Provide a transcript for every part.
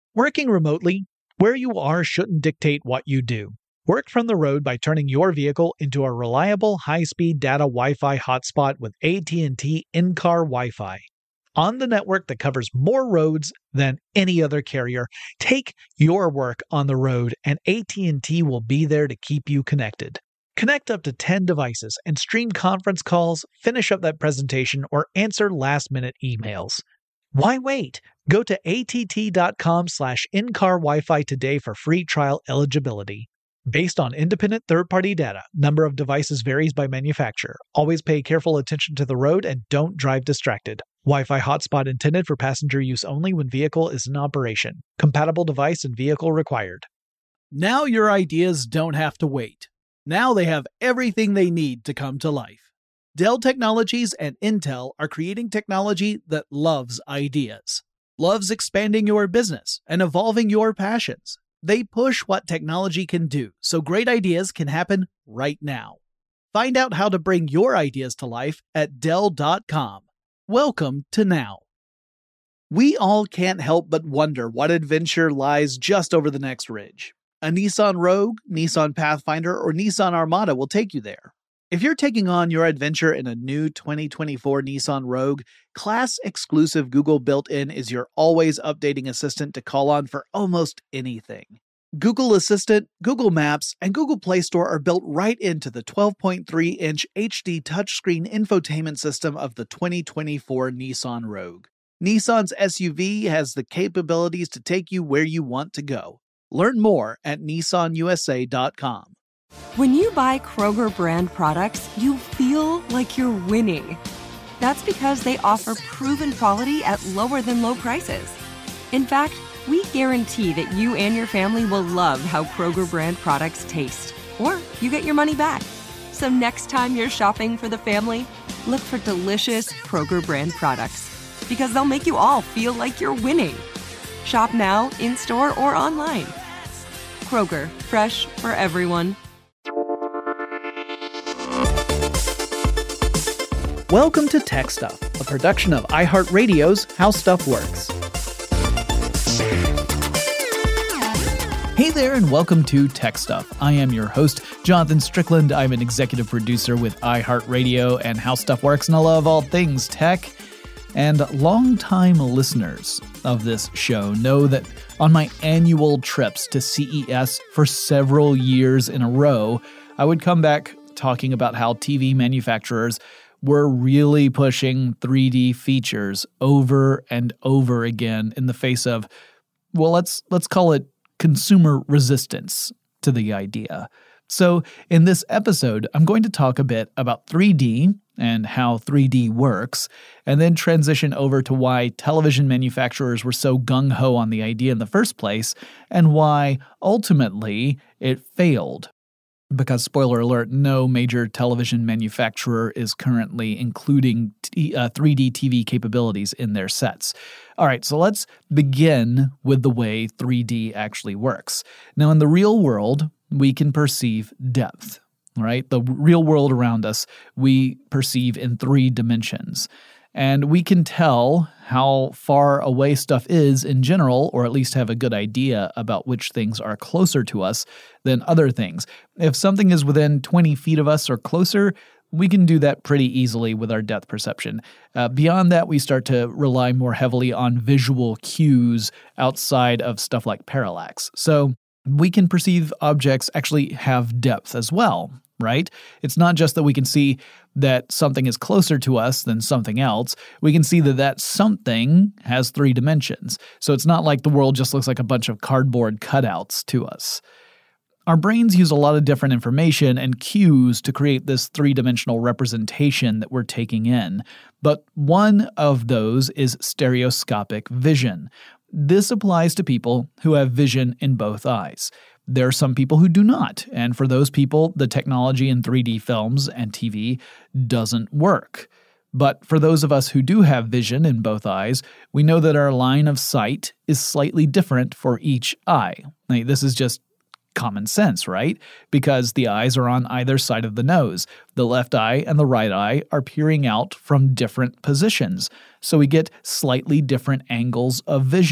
Working remotely, where you are shouldn't dictate what you do. Work from the road by turning your vehicle into a reliable high-speed data Wi-Fi hotspot with AT&T in-car Wi-Fi. On the network that covers more roads than any other carrier, take your work on the road and AT&T will be there to keep you connected. Connect up to 10 devices and stream conference calls, finish up that presentation, or answer last-minute emails. Why wait? Go to att.com/in-car Wi-Fi today for free trial eligibility. Based on independent third-party data, number of devices varies by manufacturer. Always pay careful attention to the road and don't drive distracted. Wi-Fi hotspot intended for passenger use only when vehicle is in operation. Compatible device and vehicle required. Now your ideas don't have to wait. Now they have everything they need to come to life. Dell Technologies and Intel are creating technology that loves ideas, loves expanding your business and evolving your passions. They push what technology can do so great ideas can happen right now. Find out how to bring your ideas to life at Dell.com. Welcome to Now. We all can't help but wonder what adventure lies just over the next ridge. A Nissan Rogue, Nissan Pathfinder, or Nissan Armada will take you there. If you're taking on your adventure in a new 2024 Nissan Rogue, class-exclusive Google built-in is your always updating assistant to call on for almost anything. Google Assistant, Google Maps, and Google Play Store are built right into the 12.3-inch HD touchscreen infotainment system of the 2024 Nissan Rogue. Nissan's SUV has the capabilities to take you where you want to go. Learn more at nissanusa.com. When you buy Kroger brand products, you feel like you're winning. That's because they offer proven quality at lower than low prices. In fact, we guarantee that you and your family will love how Kroger brand products taste, or you get your money back. So next time you're shopping for the family, look for delicious Kroger brand products, because they'll make you all feel like you're winning. Shop now, in-store, or online. Kroger, fresh for everyone. Welcome to Tech Stuff, a production of iHeartRadio's How Stuff Works. Hey there, and welcome to Tech Stuff. I am your host, Jonathan Strickland. I'm an executive producer with iHeartRadio and How Stuff Works, and I love all things tech. And longtime listeners of this show know that on my annual trips to CES for several years in a row, I would come back talking about how TV manufacturers were really pushing 3D features over and over again in the face of, well, let's call it consumer resistance to the idea. So in this episode, I'm going to talk a bit about 3D and how 3D works, and then transition over to why television manufacturers were so gung-ho on the idea in the first place, and why, ultimately, it failed. Because, spoiler alert, no major television manufacturer is currently including 3D TV capabilities in their sets. All right, so let's begin with the way 3D actually works. Now, in the real world, we can perceive depth, right? The real world around us, we perceive in 3 dimensions. And we can tell how far away stuff is in general, or at least have a good idea about which things are closer to us than other things. If something is within 20 feet of us or closer, we can do that pretty easily with our depth perception. Beyond that, we start to rely more heavily on visual cues outside of stuff like parallax. So we can perceive objects actually have depth as well, right? It's not just that we can see that something is closer to us than something else. We can see that that something has 3 dimensions. So it's not like the world just looks like a bunch of cardboard cutouts to us. Our brains use a lot of different information and cues to create this 3-dimensional representation that we're taking in. But one of those is stereoscopic vision. This applies to people who have vision in both eyes. There are some people who do not, and for those people, the technology in 3D films and TV doesn't work. But for those of us who do have vision in both eyes, we know that our line of sight is slightly different for each eye. Now, this is just common sense, right? Because the eyes are on either side of the nose. The left eye and the right eye are peering out from different positions, so we get slightly different angles of vision.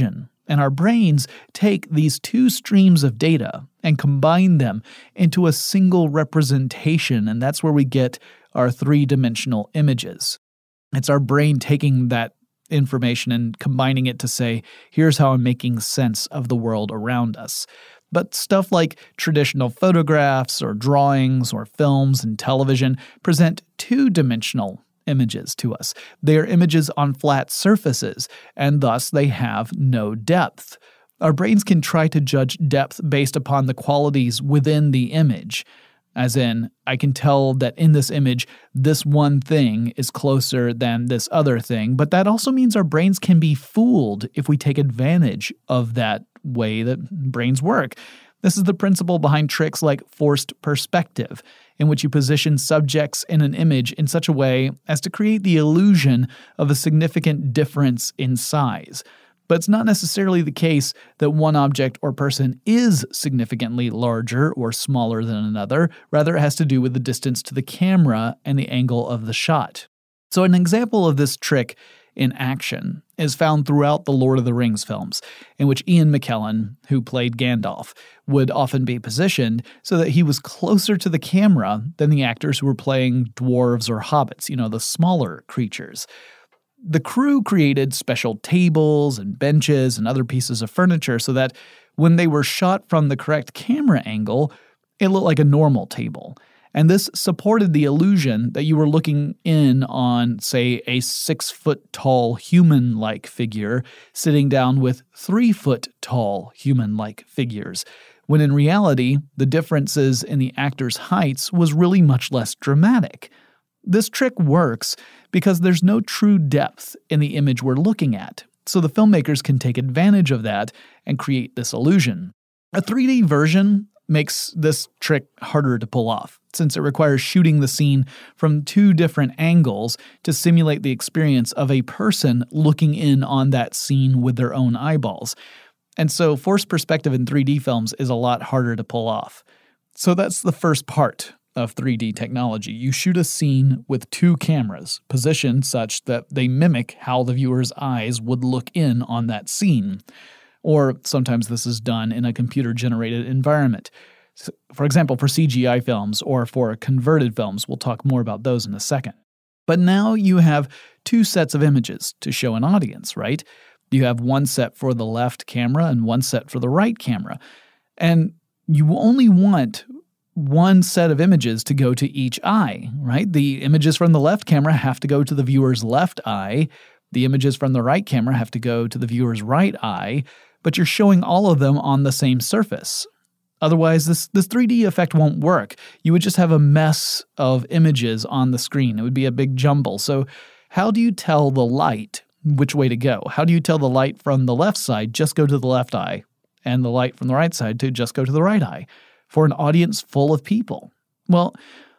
And our brains take these two streams of data and combine them into a single representation, and that's where we get our three-dimensional images. It's our brain taking that information and combining it to say, here's how I'm making sense of the world around us. But stuff like traditional photographs or drawings or films and television present two-dimensional images to us. They are images on flat surfaces, and thus they have no depth. Our brains can try to judge depth based upon the qualities within the image. As in, I can tell that in this image, this one thing is closer than this other thing, but that also means our brains can be fooled if we take advantage of that way that brains work. This is the principle behind tricks like forced perspective, in which you position subjects in an image in such a way as to create the illusion of a significant difference in size. But it's not necessarily the case that one object or person is significantly larger or smaller than another. Rather, it has to do with the distance to the camera and the angle of the shot. So an example of this trick in action is found throughout the Lord of the Rings films, in which Ian McKellen, who played Gandalf, would often be positioned so that he was closer to the camera than the actors who were playing dwarves or hobbits, the smaller creatures. The crew created special tables and benches and other pieces of furniture so that when they were shot from the correct camera angle, it looked like a normal table. And this supported the illusion that you were looking in on, say, a 6-foot-tall human-like figure sitting down with 3-foot-tall human-like figures, when in reality, the differences in the actors' heights was really much less dramatic. This trick works because there's no true depth in the image we're looking at, so the filmmakers can take advantage of that and create this illusion. A 3D version makes this trick harder to pull off, since it requires shooting the scene from two different angles to simulate the experience of a person looking in on that scene with their own eyeballs. And so forced perspective in 3D films is a lot harder to pull off. So that's the first part of 3D technology. You shoot a scene with two cameras, positioned such that they mimic how the viewer's eyes would look in on that scene. Or sometimes this is done in a computer-generated environment. For example, for CGI films or for converted films. We'll talk more about those in a second. But now you have two sets of images to show an audience, right? You have one set for the left camera and one set for the right camera. And you only want one set of images to go to each eye, right? The images from the left camera have to go to the viewer's left eye. The images from the right camera have to go to the viewer's right eye, but you're showing all of them on the same surface. Otherwise, this 3D effect won't work. You would just have a mess of images on the screen. It would be a big jumble. So how do you tell the light which way to go? How do you tell the light from the left side just go to the left eye, and the light from the right side to just go to the right eye for an audience full of people? Well,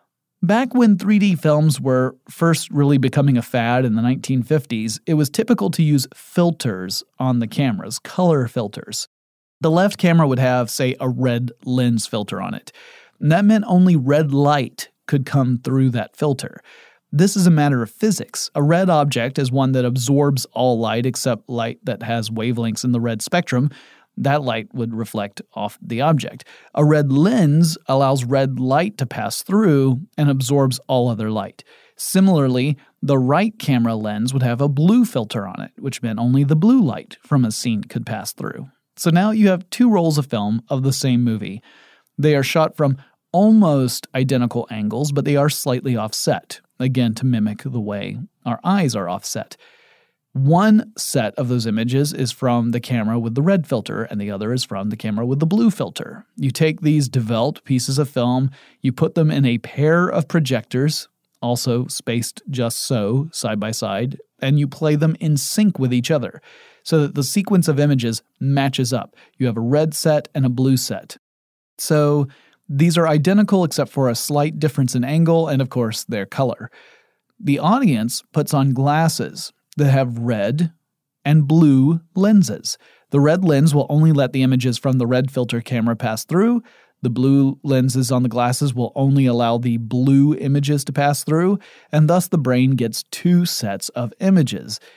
back when 3D films were first really becoming a fad in the 1950s, it was typical to use filters on the cameras, color filters. The left camera would have, say, a red lens filter on it. And that meant only red light could come through that filter. This is a matter of physics. A red object is one that absorbs all light except light that has wavelengths in the red spectrum. That light would reflect off the object. A red lens allows red light to pass through and absorbs all other light. Similarly, the right camera lens would have a blue filter on it, which meant only the blue light from a scene could pass through. So now you have two rolls of film of the same movie. They are shot from almost identical angles, but they are slightly offset, again to mimic the way our eyes are offset. One set of those images is from the camera with the red filter, and the other is from the camera with the blue filter. You take these developed pieces of film, you put them in a pair of projectors, also spaced just so, side by side, and you play them in sync with each other, so that the sequence of images matches up. You have a red set and a blue set. So these are identical except for a slight difference in angle and, of course, their color. The audience puts on glasses that have red and blue lenses. The red lens will only let the images from the red filter camera pass through. The blue lenses on the glasses will only allow the blue images to pass through, and thus the brain gets two sets of images.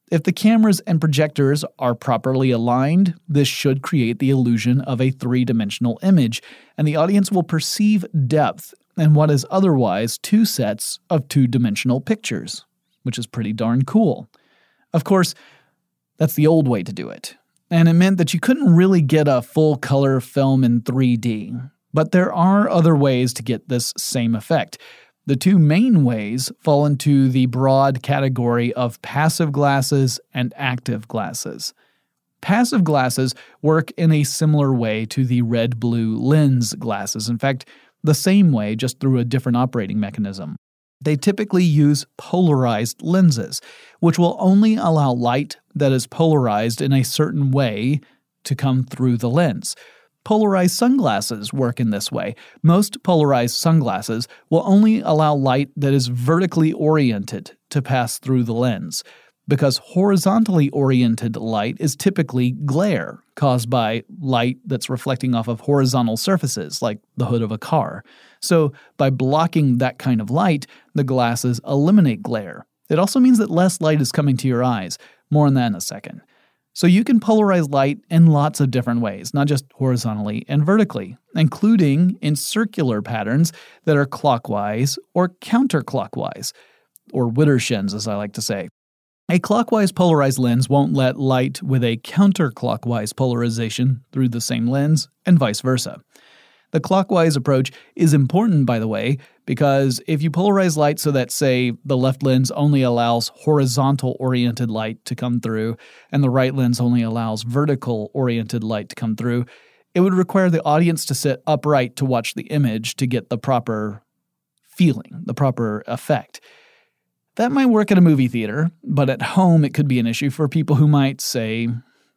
If the cameras and projectors are properly aligned, this should create the illusion of a three-dimensional image, and the audience will perceive depth in what is otherwise two sets of two-dimensional pictures, which is pretty darn cool. Of course, that's the old way to do it, and it meant that you couldn't really get a full-color film in 3D. But there are other ways to get this same effect. The two main ways fall into the broad category of passive glasses and active glasses. Passive glasses work in a similar way to the red-blue lens glasses. In fact, the same way, just through a different operating mechanism. They typically use polarized lenses, which will only allow light that is polarized in a certain way to come through the lens. Polarized sunglasses work in this way. Most polarized sunglasses will only allow light that is vertically oriented to pass through the lens, because horizontally oriented light is typically glare caused by light that's reflecting off of horizontal surfaces, like the hood of a car. So by blocking that kind of light, the glasses eliminate glare. It also means that less light is coming to your eyes. More on that in a second. So you can polarize light in lots of different ways, not just horizontally and vertically, including in circular patterns that are clockwise or counterclockwise, or Widdershins as I like to say. A clockwise polarized lens won't let light with a counterclockwise polarization through the same lens, and vice versa. The clockwise approach is important, by the way, because if you polarize light so that, say, the left lens only allows horizontal-oriented light to come through and the right lens only allows vertical-oriented light to come through, it would require the audience to sit upright to watch the image to get the proper feeling, the proper effect. That might work at a movie theater, but at home it could be an issue for people who might, say,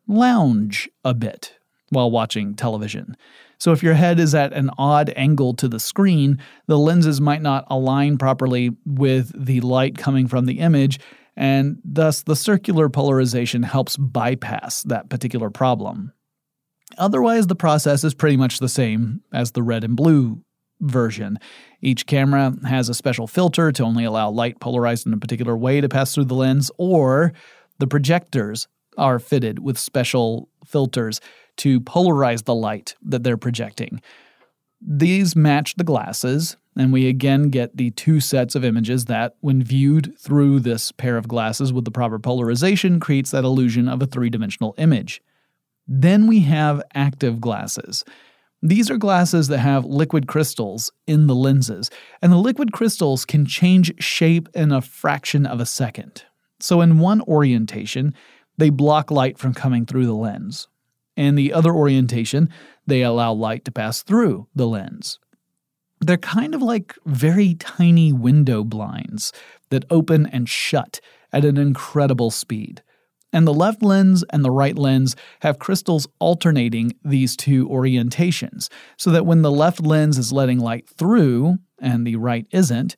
lounge a bit while watching television. So if your head is at an odd angle to the screen, the lenses might not align properly with the light coming from the image, and thus the circular polarization helps bypass that particular problem. Otherwise, the process is pretty much the same as the red and blue version. Each camera has a special filter to only allow light polarized in a particular way to pass through the lens, or the projectors are fitted with special filters to polarize the light that they're projecting. These match the glasses, and we again get the two sets of images that, when viewed through this pair of glasses with the proper polarization, creates that illusion of a three-dimensional image. Then we have active glasses. These are glasses that have liquid crystals in the lenses, and the liquid crystals can change shape in a fraction of a second. So in one orientation, they block light from coming through the lens. In the other orientation, they allow light to pass through the lens. They're kind of like very tiny window blinds that open and shut at an incredible speed. And the left lens and the right lens have crystals alternating these two orientations, so that when the left lens is letting light through and the right isn't,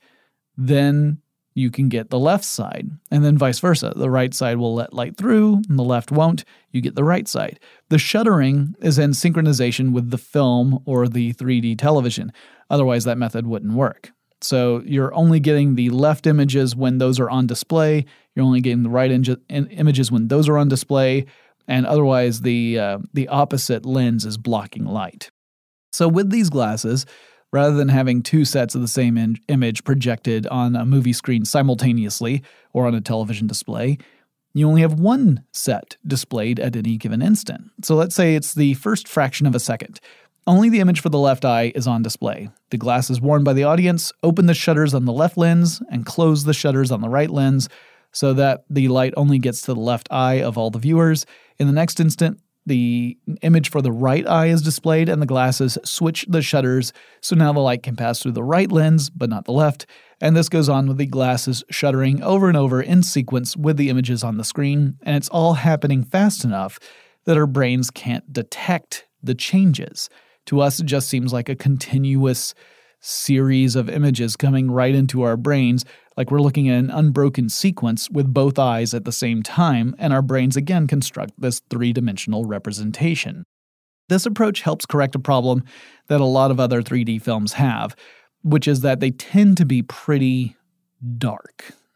then you can get the left side, and then vice versa. The right side will let light through, and the left won't. You get the right side. The shuttering is in synchronization with the film or the 3D television. Otherwise, that method wouldn't work. So you're only getting the left images when those are on display. You're only getting the right images when those are on display, and otherwise the opposite lens is blocking light. So with these glasses, rather than having two sets of the same image projected on a movie screen simultaneously or on a television display, you only have one set displayed at any given instant. So let's say it's the first fraction of a second. Only the image for the left eye is on display. The glasses worn by the audience open the shutters on the left lens and close the shutters on the right lens so that the light only gets to the left eye of all the viewers. In the next instant, the image for the right eye is displayed and the glasses switch the shutters, so now the light can pass through the right lens, but not the left, and this goes on with the glasses shuttering over and over in sequence with the images on the screen, and it's all happening fast enough that our brains can't detect the changes. To us, it just seems like a continuous series of images coming right into our brains, like we're looking at an unbroken sequence with both eyes at the same time, and our brains again construct this three-dimensional representation. This approach helps correct a problem that a lot of other 3D films have, which is that they tend to be pretty dark.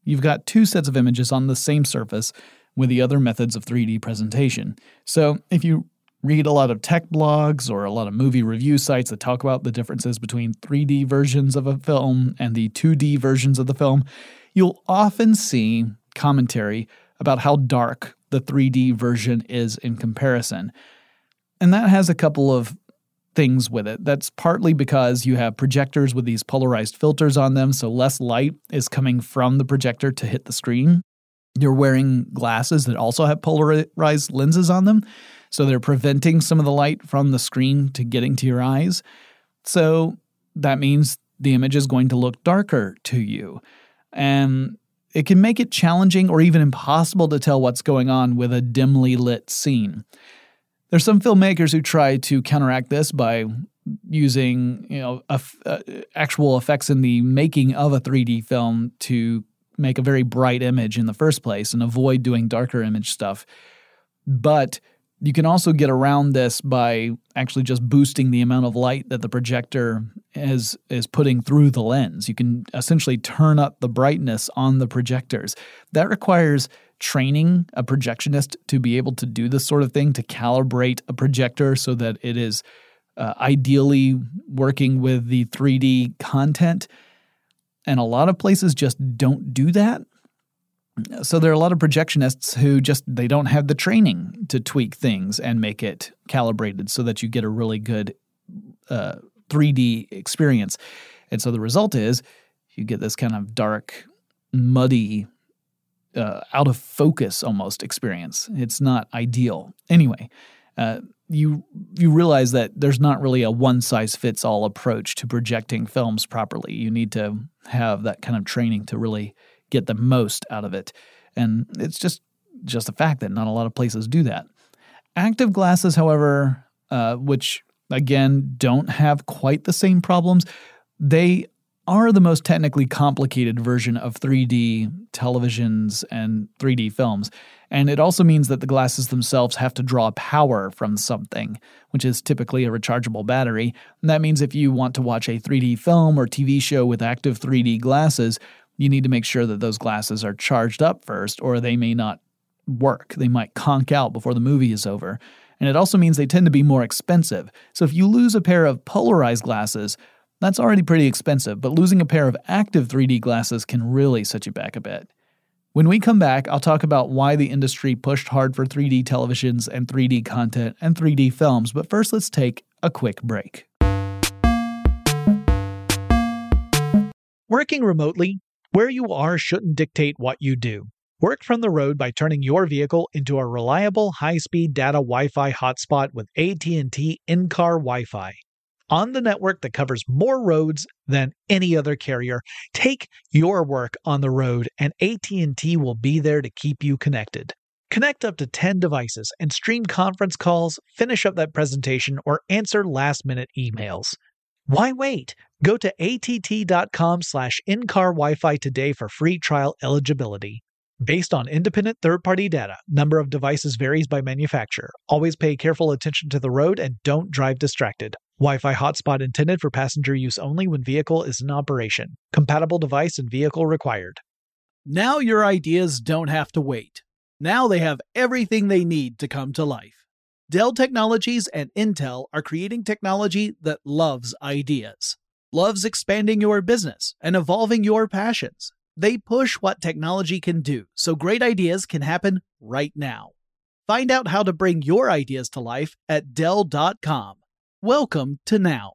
you've got two sets of images on the same surface with the other methods of 3D presentation. So if you read a lot of tech blogs or a lot of movie review sites that talk about the differences between 3D versions of a film and the 2D versions of the film, you'll often see commentary about how dark the 3D version is in comparison. And that has a couple of things with it. That's partly because you have projectors with these polarized filters on them, so less light is coming from the projector to hit the screen. You're wearing glasses that also have polarized lenses on them, so they're preventing some of the light from the screen to getting to your eyes. So that means the image is going to look darker to you. And it can make it challenging or even impossible to tell what's going on with a dimly lit scene. There's some filmmakers who try to counteract this by using, actual effects in the making of a 3D film to make a very bright image in the first place and avoid doing darker image stuff. But you can also get around this by actually just boosting the amount of light that the projector is putting through the lens. You can essentially turn up the brightness on the projectors. That requires training a projectionist to be able to do this sort of thing, to calibrate a projector so that it is ideally working with the 3D content. And a lot of places just don't do that. So there are a lot of projectionists who they don't have the training to tweak things and make it calibrated so that you get a really good 3D experience. And so the result is you get this kind of dark, muddy, out of focus almost experience. It's not ideal. Anyway, you realize that there's not really a one-size-fits-all approach to projecting films properly. You need to have that kind of training to really get the most out of it. And it's just a fact that not a lot of places do that. Active glasses, however, which again don't have quite the same problems, they are the most technically complicated version of 3D televisions and 3D films. And it also means that the glasses themselves have to draw power from something, which is typically a rechargeable battery. And that means if you want to watch a 3D film or TV show with active 3D glasses, you need to make sure that those glasses are charged up first, or they may not work. They might conk out before the movie is over. And it also means they tend to be more expensive. So if you lose a pair of polarized glasses, that's already pretty expensive, but losing a pair of active 3D glasses can really set you back a bit. When we come back, I'll talk about why the industry pushed hard for 3D televisions and 3D content and 3D films, but first let's take a quick break. Working remotely, where you are shouldn't dictate what you do. Work from the road by turning your vehicle into a reliable high-speed data Wi-Fi hotspot with AT&T in-car Wi-Fi. On the network that covers more roads than any other carrier, take your work on the road and AT&T will be there to keep you connected. Connect up to 10 devices and stream conference calls, finish up that presentation, or answer last-minute emails. Why wait? Go to att.com/in-car Wi-Fi today for free trial eligibility. Based on independent third-party data, number of devices varies by manufacturer. Always pay careful attention to the road and don't drive distracted. Wi-Fi hotspot intended for passenger use only when vehicle is in operation. Compatible device and vehicle required. Now your ideas don't have to wait. Now they have everything they need to come to life. Dell Technologies and Intel are creating technology that loves ideas, loves expanding your business and evolving your passions. They push what technology can do, so great ideas can happen right now. Find out how to bring your ideas to life at Dell.com. Welcome to Now.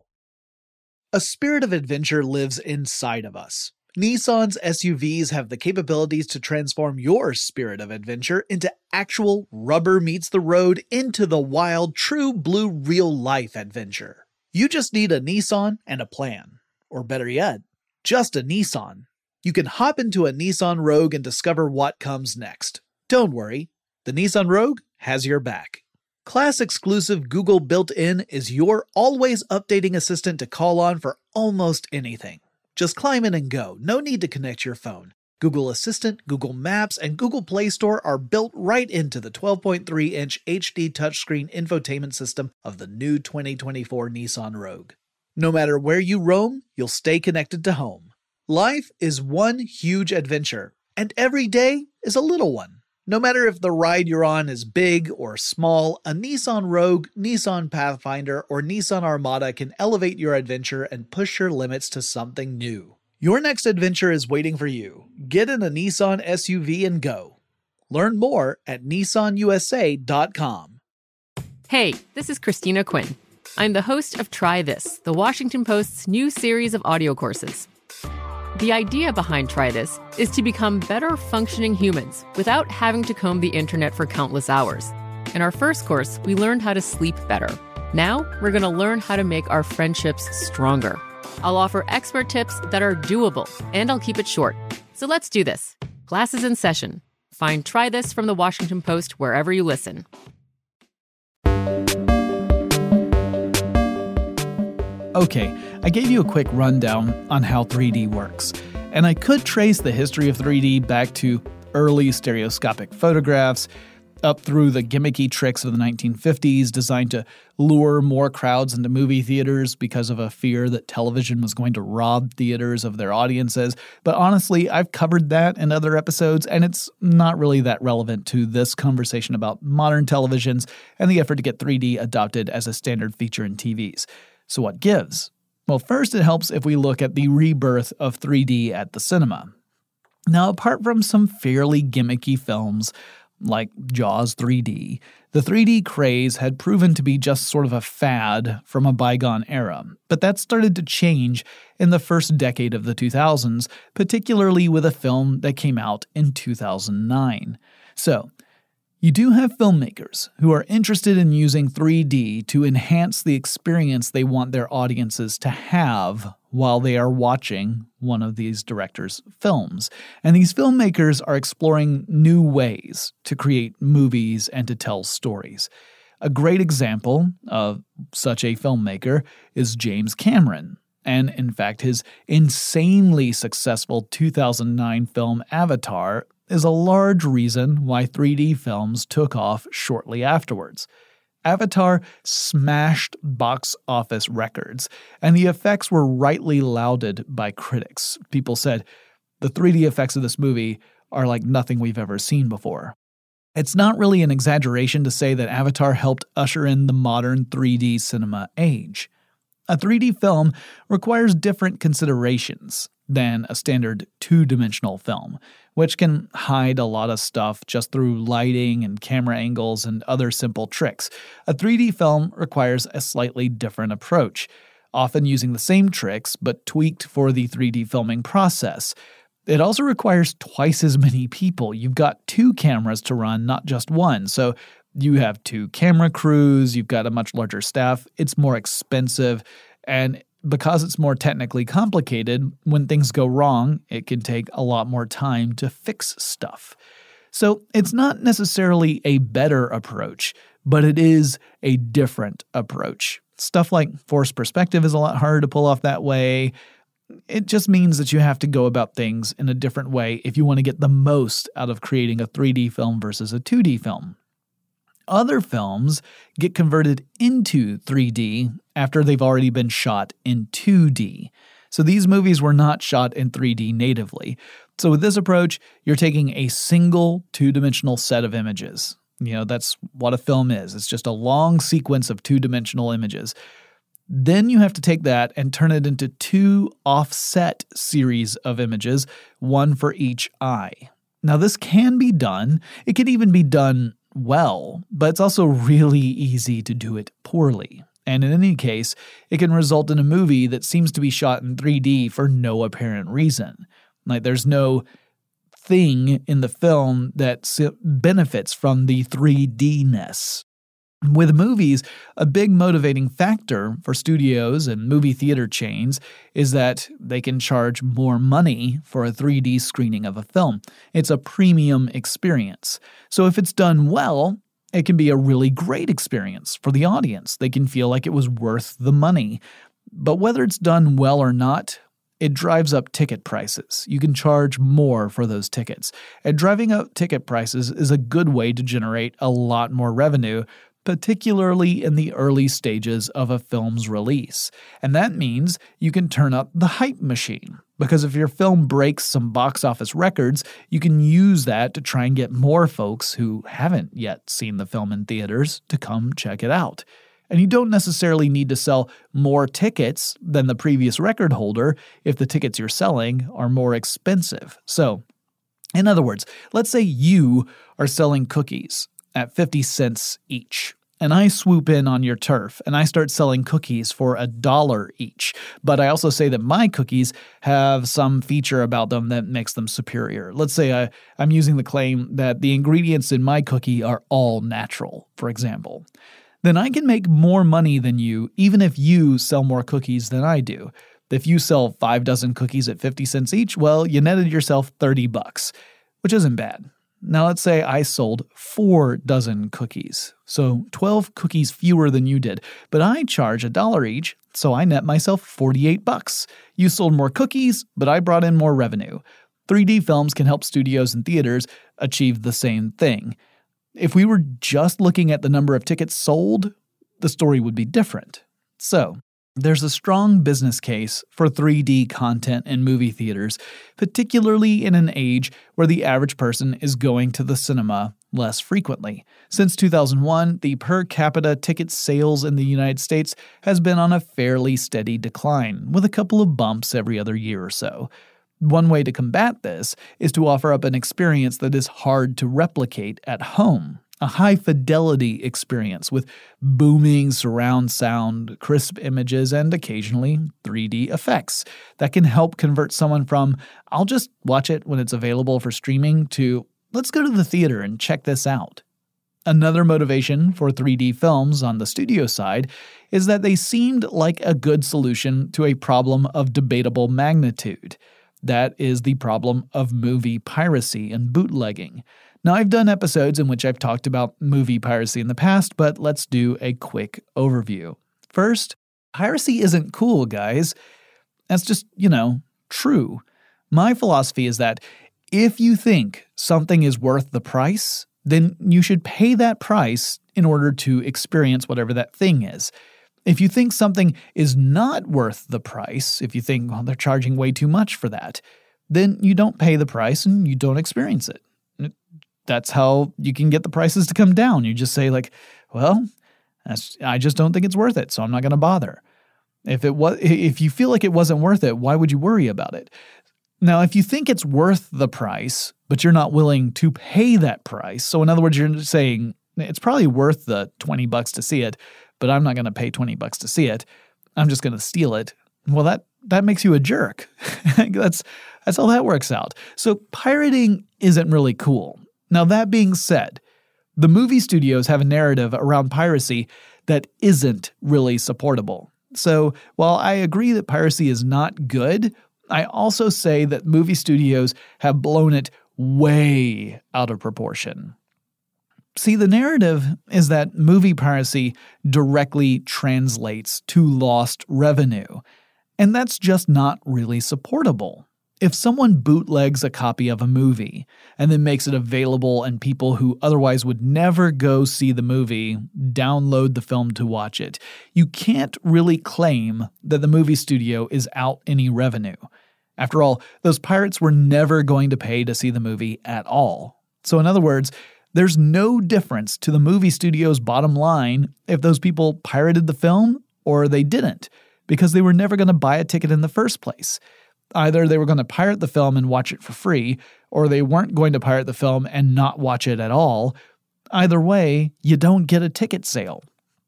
A spirit of adventure lives inside of us. Nissan's SUVs have the capabilities to transform your spirit of adventure into actual rubber meets the road, into the wild, true blue real-life adventure. You just need a Nissan and a plan. Or better yet, just a Nissan. You can hop into a Nissan Rogue and discover what comes next. Don't worry, the Nissan Rogue has your back. Class-exclusive Google built-in is your always updating assistant to call on for almost anything. Just climb in and go, no need to connect your phone. Google Assistant, Google Maps, and Google Play Store are built right into the 12.3-inch HD touchscreen infotainment system of the new 2024 Nissan Rogue. No matter where you roam, you'll stay connected to home. Life is one huge adventure, And every day is a little one. No matter if the ride you're on is big or small, a Nissan Rogue, Nissan Pathfinder, or Nissan Armada can elevate your adventure and push your limits to something new. Your next adventure is waiting for you. Get in a Nissan SUV and go. Learn more at nissanusa.com. Hey, this is Christina Quinn. I'm the host of Try This, the Washington Post's new series of audio courses. The idea behind Try This is to become better functioning humans without having to comb the internet for countless hours. In our first course, we learned how to sleep better. Now, we're going to learn how to make our friendships stronger. I'll offer expert tips that are doable, and I'll keep it short. So let's do this. Class is in session. Find Try This from the Washington Post wherever you listen. Okay, I gave you a quick rundown on how 3D works, and I could trace the history of 3D back to early stereoscopic photographs, up through the gimmicky tricks of the 1950s designed to lure more crowds into movie theaters because of a fear that television was going to rob theaters of their audiences. But honestly, I've covered that in other episodes, and it's not really that relevant to this conversation about modern televisions and the effort to get 3D adopted as a standard feature in TVs. So what gives? Well, first it helps if we look at the rebirth of 3D at the cinema. Now, apart from some fairly gimmicky films like Jaws 3D, the 3D craze had proven to be just sort of a fad from a bygone era. But that started to change in the first decade of the 2000s, particularly with a film that came out in 2009. So, you do have filmmakers who are interested in using 3D to enhance the experience they want their audiences to have while they are watching one of these directors' films. And these filmmakers are exploring new ways to create movies and to tell stories. A great example of such a filmmaker is James Cameron. And in fact, his insanely successful 2009 film Avatar is a large reason why 3D films took off shortly afterwards. Avatar smashed box office records, and the effects were rightly lauded by critics. People said, the 3D effects of this movie are like nothing we've ever seen before. It's not really an exaggeration to say that Avatar helped usher in the modern 3D cinema age. A 3D film requires different considerations than a standard two-dimensional film, which can hide a lot of stuff just through lighting and camera angles and other simple tricks. A 3D film requires a slightly different approach, often using the same tricks but tweaked for the 3D filming process. It also requires twice as many people. You've got two cameras to run, not just one, so you have two camera crews, you've got a much larger staff, it's more expensive, and because it's more technically complicated, when things go wrong, it can take a lot more time to fix stuff. So it's not necessarily a better approach, but it is a different approach. Stuff like forced perspective is a lot harder to pull off that way. It just means that you have to go about things in a different way if you want to get the most out of creating a 3D film versus a 2D film. Other films get converted into 3D after they've already been shot in 2D. So these movies were not shot in 3D natively. So with this approach, you're taking a single two-dimensional set of images. You know, that's what a film is. It's just a long sequence of two-dimensional images. Then you have to take that and turn it into two offset series of images, one for each eye. Now this can be done. It can even be done well, but it's also really easy to do it poorly. And in any case, it can result in a movie that seems to be shot in 3D for no apparent reason. Like there's no thing in the film that benefits from the 3D-ness. With movies, a big motivating factor for studios and movie theater chains is that they can charge more money for a 3D screening of a film. It's a premium experience. So if it's done well, it can be a really great experience for the audience. They can feel like it was worth the money. But whether it's done well or not, it drives up ticket prices. You can charge more for those tickets. And driving up ticket prices is a good way to generate a lot more revenue particularly in the early stages of a film's release. And that means you can turn up the hype machine, because if your film breaks some box office records, you can use that to try and get more folks who haven't yet seen the film in theaters to come check it out. And you don't necessarily need to sell more tickets than the previous record holder if the tickets you're selling are more expensive. So, in other words, let's say you are selling cookies at 50 cents each, and I swoop in on your turf and I start selling cookies for $1 each. But I also say that my cookies have some feature about them that makes them superior. Let's say I'm using the claim that the ingredients in my cookie are all natural, for example. Then I can make more money than you even if you sell more cookies than I do. If you sell 5 dozen cookies at 50 cents each, well, you netted yourself $30, which isn't bad. Now let's say I sold 4 dozen cookies, so 12 cookies fewer than you did, but I charge $1 each, so I net myself $48. You sold more cookies, but I brought in more revenue. 3D films can help studios and theaters achieve the same thing. If we were just looking at the number of tickets sold, the story would be different. So, there's a strong business case for 3D content in movie theaters, particularly in an age where the average person is going to the cinema less frequently. Since 2001, the per capita ticket sales in the United States has been on a fairly steady decline, with a couple of bumps every other year or so. One way to combat this is to offer up an experience that is hard to replicate at home. A high-fidelity experience with booming surround sound, crisp images, and occasionally 3D effects that can help convert someone from, I'll just watch it when it's available for streaming, to, let's go to the theater and check this out. Another motivation for 3D films on the studio side is that they seemed like a good solution to a problem of debatable magnitude. That is the problem of movie piracy and bootlegging. Now, I've done episodes in which I've talked about movie piracy in the past, but let's do a quick overview. First, piracy isn't cool, guys. That's just, true. My philosophy is that if you think something is worth the price, then you should pay that price in order to experience whatever that thing is. If you think something is not worth the price, if you think, well, they're charging way too much for that, then you don't pay the price and you don't experience it. That's how you can get the prices to come down. You just say I just don't think it's worth it, so I'm not going to bother. If you feel like it wasn't worth it, why would you worry about it? Now, if you think it's worth the price, but you're not willing to pay that price, so in other words, you're saying it's probably worth the $20 to see it, but I'm not going to pay $20 to see it. I'm just going to steal it. Well, that makes you a jerk. That's how that works out. So pirating isn't really cool. Now, that being said, the movie studios have a narrative around piracy that isn't really supportable. So, while I agree that piracy is not good, I also say that movie studios have blown it way out of proportion. See, the narrative is that movie piracy directly translates to lost revenue, and that's just not really supportable. If someone bootlegs a copy of a movie and then makes it available and people who otherwise would never go see the movie download the film to watch it, you can't really claim that the movie studio is out any revenue. After all, those pirates were never going to pay to see the movie at all. So in other words, there's no difference to the movie studio's bottom line if those people pirated the film or they didn't, because they were never going to buy a ticket in the first place. Either they were going to pirate the film and watch it for free, or they weren't going to pirate the film and not watch it at all. Either way, you don't get a ticket sale.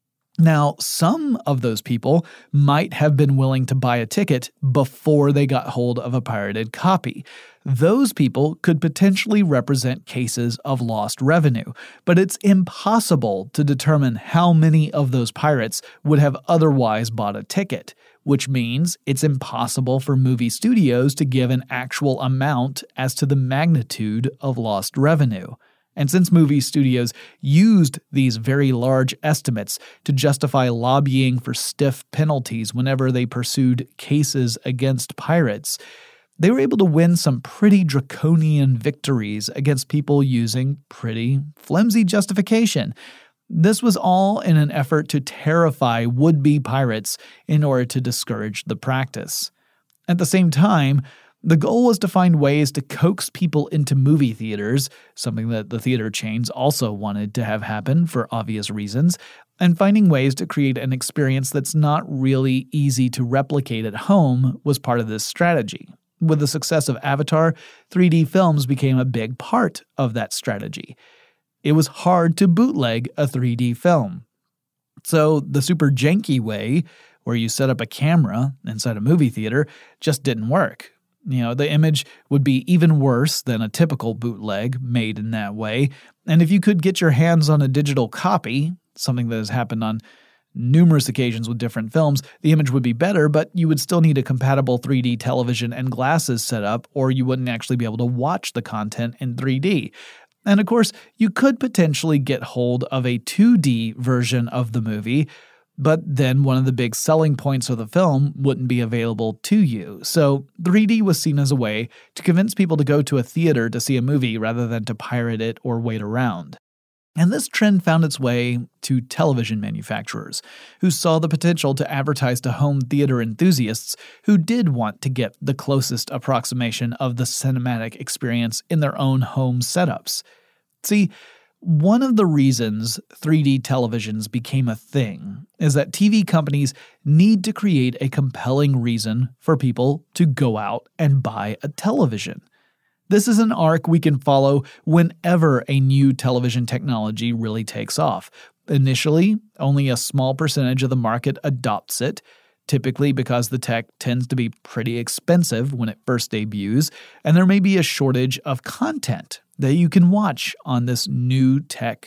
Now, some of those people might have been willing to buy a ticket before they got hold of a pirated copy. Those people could potentially represent cases of lost revenue, but it's impossible to determine how many of those pirates would have otherwise bought a ticket, which means it's impossible for movie studios to give an actual amount as to the magnitude of lost revenue. And since movie studios used these very large estimates to justify lobbying for stiff penalties whenever they pursued cases against pirates, they were able to win some pretty draconian victories against people using pretty flimsy justification. This was all in an effort to terrify would-be pirates in order to discourage the practice. At the same time, the goal was to find ways to coax people into movie theaters, something that the theater chains also wanted to have happen for obvious reasons, and finding ways to create an experience that's not really easy to replicate at home was part of this strategy. With the success of Avatar, 3D films became a big part of that strategy. It was hard to bootleg a 3D film. So the super janky way, where you set up a camera inside a movie theater, just didn't work. The image would be even worse than a typical bootleg made in that way. And if you could get your hands on a digital copy, something that has happened on numerous occasions with different films, the image would be better, but you would still need a compatible 3D television and glasses set up, or you wouldn't actually be able to watch the content in 3D. And of course, you could potentially get hold of a 2D version of the movie, but then one of the big selling points of the film wouldn't be available to you. So 3D was seen as a way to convince people to go to a theater to see a movie rather than to pirate it or wait around. And this trend found its way to television manufacturers, who saw the potential to advertise to home theater enthusiasts who did want to get the closest approximation of the cinematic experience in their own home setups. See, one of the reasons 3D televisions became a thing is that TV companies need to create a compelling reason for people to go out and buy a television. This is an arc we can follow whenever a new television technology really takes off. Initially, only a small percentage of the market adopts it, typically because the tech tends to be pretty expensive when it first debuts, and there may be a shortage of content that you can watch on this new tech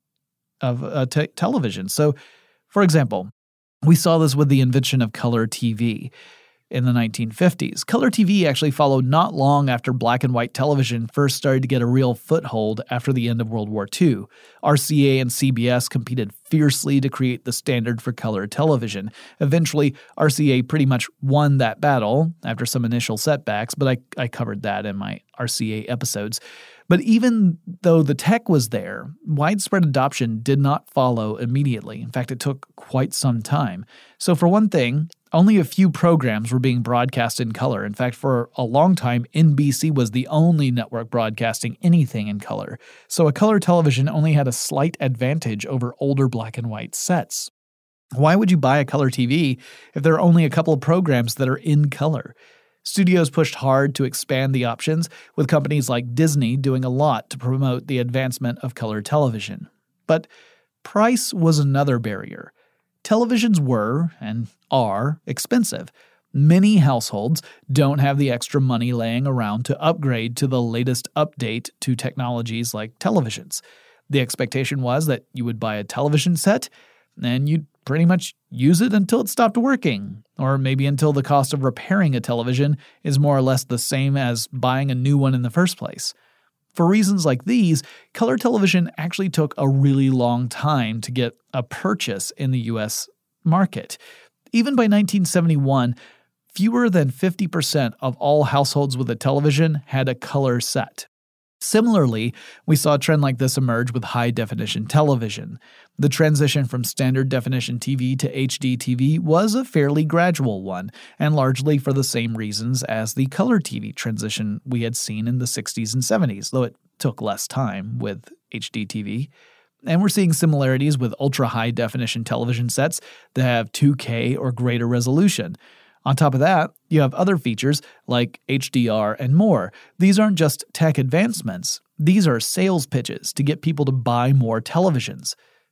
of television. So, for example, we saw this with the invention of color TV in the 1950s. Color TV actually followed not long after black and white television first started to get a real foothold after the end of World War II. RCA and CBS competed fiercely to create the standard for color television. Eventually, RCA pretty much won that battle after some initial setbacks, but I covered that in my RCA episodes. But even though the tech was there, widespread adoption did not follow immediately. In fact, it took quite some time. So for one thing, only a few programs were being broadcast in color. In fact, for a long time, NBC was the only network broadcasting anything in color. So a color television only had a slight advantage over older black and white sets. Why would you buy a color TV if there are only a couple of programs that are in color? Studios pushed hard to expand the options, with companies like Disney doing a lot to promote the advancement of color television. But price was another barrier. Televisions were, and are, expensive. Many households don't have the extra money laying around to upgrade to the latest update to technologies like televisions. The expectation was that you would buy a television set, and you'd pretty much use it until it stopped working, or maybe until the cost of repairing a television is more or less the same as buying a new one in the first place. For reasons like these, color television actually took a really long time to get a purchase in the US market. Even by 1971, fewer than 50% of all households with a television had a color set. Similarly, we saw a trend like this emerge with high-definition television. The transition from standard-definition TV to HD TV was a fairly gradual one, and largely for the same reasons as the color TV transition we had seen in the 60s and 70s, though it took less time with HD TV. And we're seeing similarities with ultra-high-definition television sets that have 2K or greater resolution. On top of that, you have other features like HDR and more. These aren't just tech advancements. These are sales pitches to get people to buy more televisions.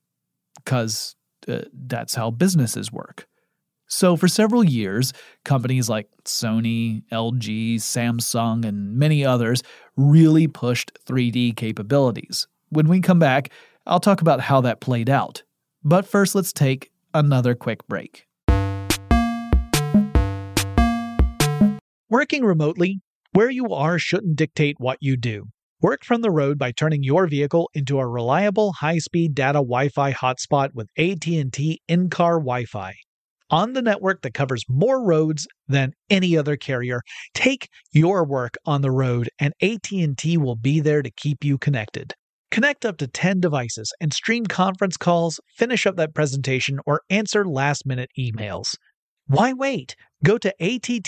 Because that's how businesses work. So for several years, companies like Sony, LG, Samsung, and many others really pushed 3D capabilities. When we come back, I'll talk about how that played out. But first, let's take another quick break. Working remotely, where you are shouldn't dictate what you do. Work from the road by turning your vehicle into a reliable high-speed data Wi-Fi hotspot with AT&T in-car Wi-Fi. On the network that covers more roads than any other carrier, take your work on the road and AT&T will be there to keep you connected. Connect up to 10 devices and stream conference calls, finish up that presentation, or answer last-minute emails. Why wait? Go to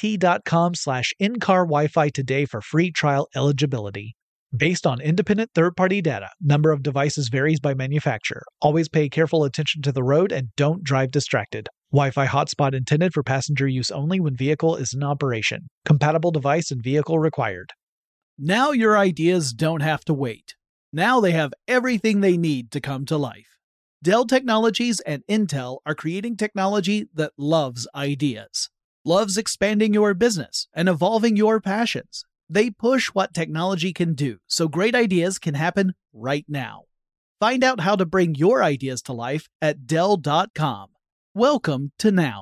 att.com/in-car Wi-Fi today for free trial eligibility. Based on independent third-party data, number of devices varies by manufacturer. Always pay careful attention to the road and don't drive distracted. Wi-Fi hotspot intended for passenger use only when vehicle is in operation. Compatible device and vehicle required. Now your ideas don't have to wait. Now they have everything they need to come to life. Dell Technologies and Intel are creating technology that loves ideas, loves expanding your business and evolving your passions. They push what technology can do so great ideas can happen right now. Find out how to bring your ideas to life at Dell.com. Welcome to Now.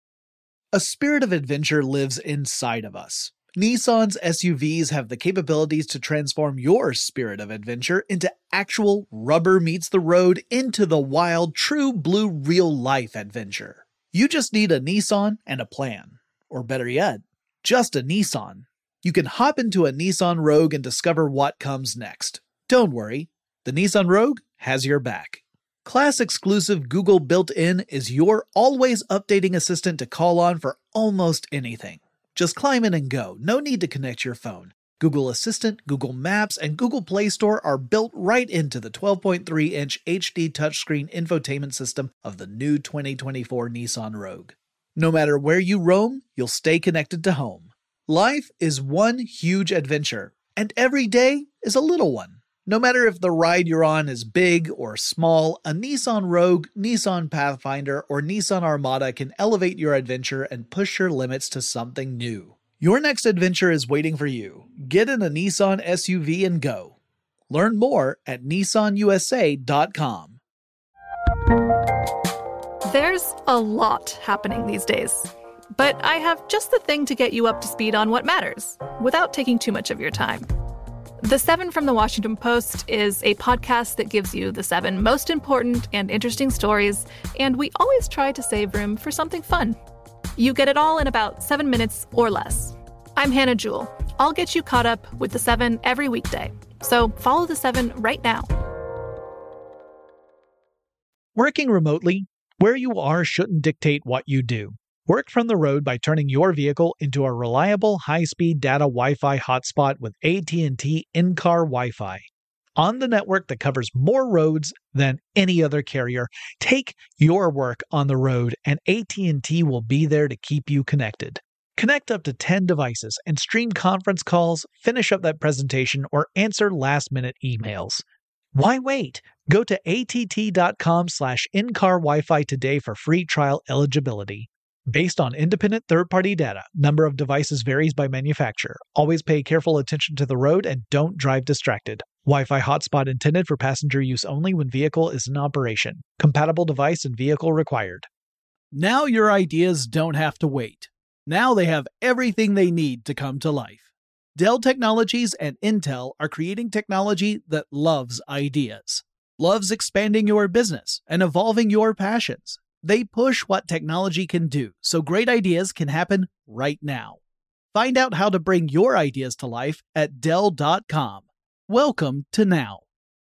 A spirit of adventure lives inside of us. Nissan's SUVs have the capabilities to transform your spirit of adventure into actual rubber meets the road into the wild, true blue real-life adventure. You just need a Nissan and a plan. Or better yet, just a Nissan. You can hop into a Nissan Rogue and discover what comes next. Don't worry, the Nissan Rogue has your back. Class-exclusive Google built-in is your always updating assistant to call on for almost anything. Just climb in and go. No need to connect your phone. Google Assistant, Google Maps, and Google Play Store are built right into the 12.3-inch HD touchscreen infotainment system of the new 2024 Nissan Rogue. No matter where you roam, you'll stay connected to home. Life is one huge adventure, and every day is a little one. No matter if the ride you're on is big or small, a Nissan Rogue, Nissan Pathfinder, or Nissan Armada can elevate your adventure and push your limits to something new. Your next adventure is waiting for you. Get in a Nissan SUV and go. Learn more at nissanusa.com. There's a lot happening these days, but I have just the thing to get you up to speed on what matters, without taking too much of your time. The 7 from the Washington Post is a podcast that gives you the 7 most important and interesting stories, and we always try to save room for something fun. You get it all in about 7 minutes or less. I'm Hannah Jewell. I'll get you caught up with the 7 every weekday. So follow the 7 right now. Working remotely, where you are shouldn't dictate what you do. Work from the road by turning your vehicle into a reliable high-speed data Wi-Fi hotspot with AT&T in-car Wi-Fi. On the network that covers more roads than any other carrier, take your work on the road and AT&T will be there to keep you connected. Connect up to 10 devices and stream conference calls, finish up that presentation, or answer last-minute emails. Why wait? Go to att.com/in-car Wi-Fi today for free trial eligibility. Based on independent third-party data, number of devices varies by manufacturer. Always pay careful attention to the road and don't drive distracted. Wi-Fi hotspot intended for passenger use only when vehicle is in operation. Compatible device and vehicle required. Now your ideas don't have to wait. Now they have everything they need to come to life. Dell Technologies and Intel are creating technology that loves ideas, loves expanding your business and evolving your passions. They push what technology can do so great ideas can happen right now. Find out how to bring your ideas to life at Dell.com. Welcome to Now.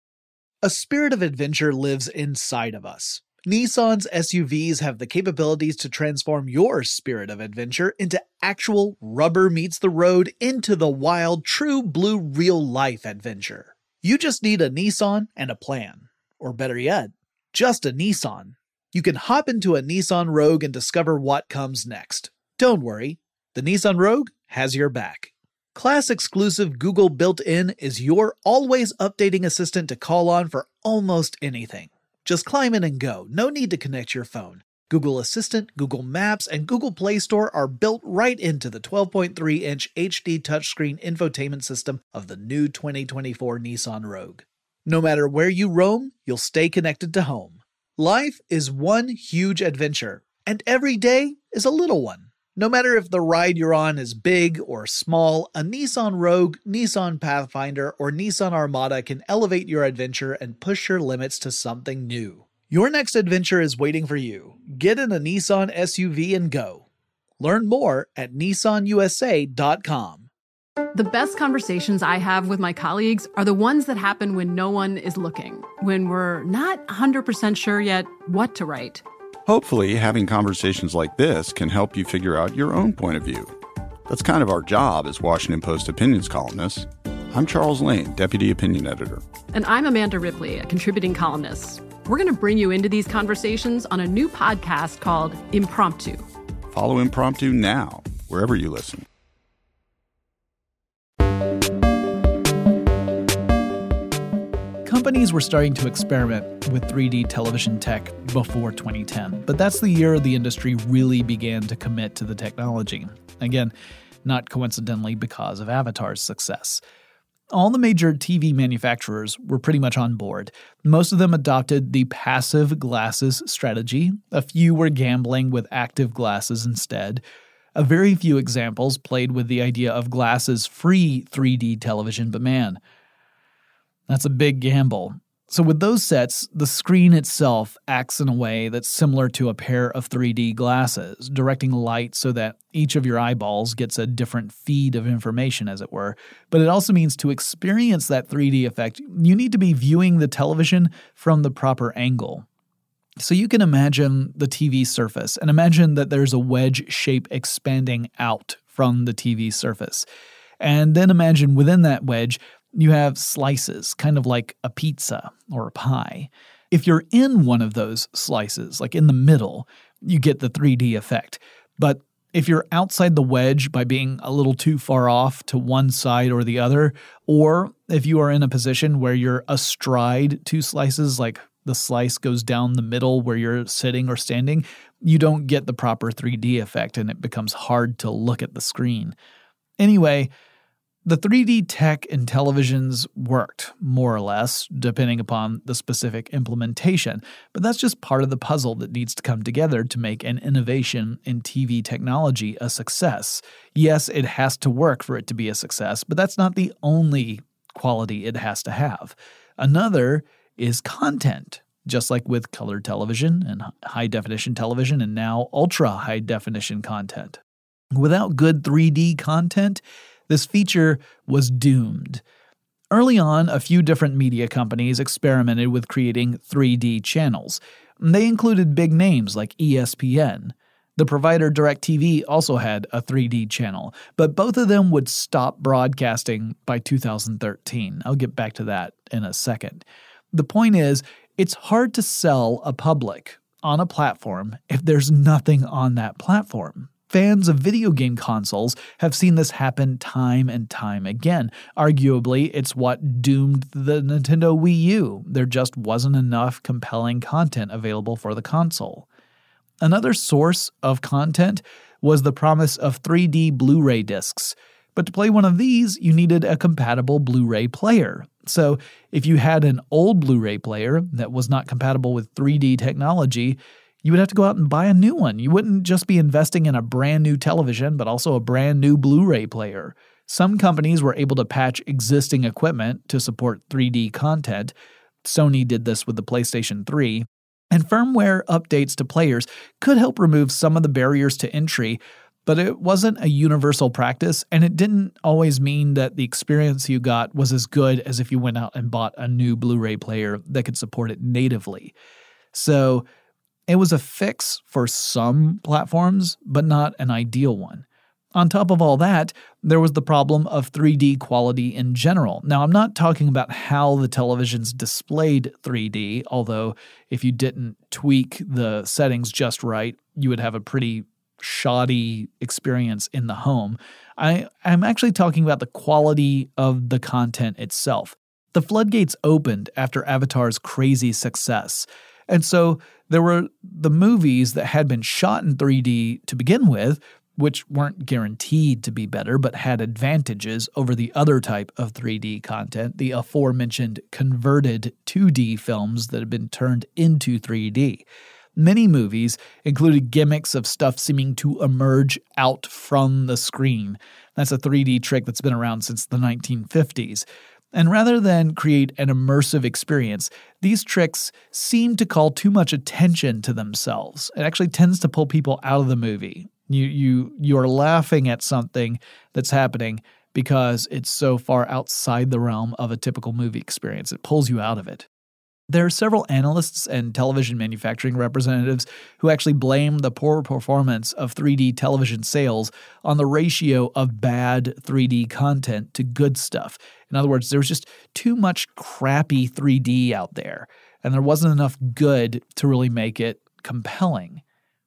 A spirit of adventure lives inside of us. Nissan's SUVs have the capabilities to transform your spirit of adventure into actual rubber meets the road into the wild, true blue real-life adventure. You just need a Nissan and a plan. Or better yet, just a Nissan. You can hop into a Nissan Rogue and discover what comes next. Don't worry, the Nissan Rogue has your back. Class-exclusive Google built-in is your always updating assistant to call on for almost anything. Just climb in and go. No need to connect your phone. Google Assistant, Google Maps, and Google Play Store are built right into the 12.3-inch HD touchscreen infotainment system of the new 2024 Nissan Rogue. No matter where you roam, you'll stay connected to home. Life is one huge adventure, and every day is a little one. No matter if the ride you're on is big or small, a Nissan Rogue, Nissan Pathfinder, or Nissan Armada can elevate your adventure and push your limits to something new. Your next adventure is waiting for you. Get in a Nissan SUV and go. Learn more at nissanusa.com. The best conversations I have with my colleagues are the ones that happen when no one is looking, when we're not 100% sure yet what to write. Hopefully, having conversations like this can help you figure out your own point of view. That's kind of our job as Washington Post opinions columnists. I'm Charles Lane, Deputy Opinion Editor. And I'm Amanda Ripley, a contributing columnist. We're going to bring you into these conversations on a new podcast called Impromptu. Follow Impromptu now, wherever you listen. Companies were starting to experiment with 3D television tech before 2010, but that's the year the industry really began to commit to the technology. Again, not coincidentally because of Avatar's success. All the major TV manufacturers were pretty much on board. Most of them adopted the passive glasses strategy. A few were gambling with active glasses instead. A very few examples played with the idea of glasses-free 3D television, but man, that's a big gamble. So with those sets, the screen itself acts in a way that's similar to a pair of 3D glasses, directing light so that each of your eyeballs gets a different feed of information, as it were. But it also means to experience that 3D effect, you need to be viewing the television from the proper angle. So you can imagine the TV surface, and imagine that there's a wedge shape expanding out from the TV surface. And then imagine within that wedge, you have slices, kind of like a pizza or a pie. If you're in one of those slices, like in the middle, you get the 3D effect. But if you're outside the wedge by being a little too far off to one side or the other, or if you are in a position where you're astride two slices, like the slice goes down the middle where you're sitting or standing, you don't get the proper 3D effect and it becomes hard to look at the screen. Anyway, the 3D tech in televisions worked, more or less, depending upon the specific implementation, but that's just part of the puzzle that needs to come together to make an innovation in TV technology a success. Yes, it has to work for it to be a success, but that's not the only quality it has to have. Another is content, just like with color television and high-definition television and now ultra-high-definition content. Without good 3D content, this feature was doomed. Early on, a few different media companies experimented with creating 3D channels. They included big names like ESPN. The provider DirecTV also had a 3D channel, but both of them would stop broadcasting by 2013. I'll get back to that in a second. The point is, it's hard to sell a public on a platform if there's nothing on that platform. Fans of video game consoles have seen this happen time and time again. Arguably, it's what doomed the Nintendo Wii U. There just wasn't enough compelling content available for the console. Another source of content was the promise of 3D Blu-ray discs. But to play one of these, you needed a compatible Blu-ray player. So if you had an old Blu-ray player that was not compatible with 3D technology, you would have to go out and buy a new one. You wouldn't just be investing in a brand new television, but also a brand new Blu-ray player. Some companies were able to patch existing equipment to support 3D content. Sony did this with the PlayStation 3. And firmware updates to players could help remove some of the barriers to entry, but it wasn't a universal practice, and it didn't always mean that the experience you got was as good as if you went out and bought a new Blu-ray player that could support it natively. So it was a fix for some platforms, but not an ideal one. On top of all that, there was the problem of 3D quality in general. Now, I'm not talking about how the televisions displayed 3D, although if you didn't tweak the settings just right, you would have a pretty shoddy experience in the home. I'm actually talking about the quality of the content itself. The floodgates opened after Avatar's crazy success. And so there were the movies that had been shot in 3D to begin with, which weren't guaranteed to be better, but had advantages over the other type of 3D content, the aforementioned converted 2D films that had been turned into 3D. Many movies included gimmicks of stuff seeming to emerge out from the screen. That's a 3D trick that's been around since the 1950s. And rather than create an immersive experience, these tricks seem to call too much attention to themselves. It actually tends to pull people out of the movie. You're laughing at something that's happening because it's so far outside the realm of a typical movie experience. It pulls you out of it. There are several analysts and television manufacturing representatives who actually blame the poor performance of 3D television sales on the ratio of bad 3D content to good stuff. In other words, there was just too much crappy 3D out there, and there wasn't enough good to really make it compelling.